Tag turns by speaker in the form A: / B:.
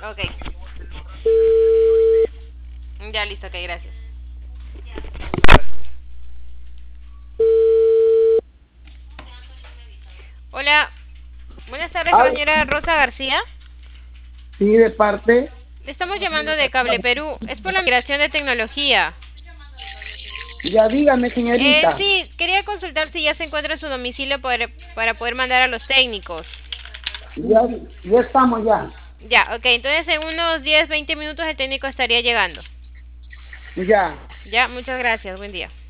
A: Ok. Ya, listo, ok, gracias. Hola, buenas tardes con la
B: Aló,
A: señora Rosa García.
B: sí, de parte.
A: Le estamos llamando de Cable Perú. Es por la migración de tecnología.
B: Ya dígame, señorita.
A: Sí, quería consultar si ya se encuentra en su domicilio para poder mandar a los técnicos.
B: Ya, ya estamos ya.
A: Ya, ok, entonces en unos 10, 20 minutos el técnico estaría llegando.
B: Ya.
A: Ya, muchas gracias, buen día.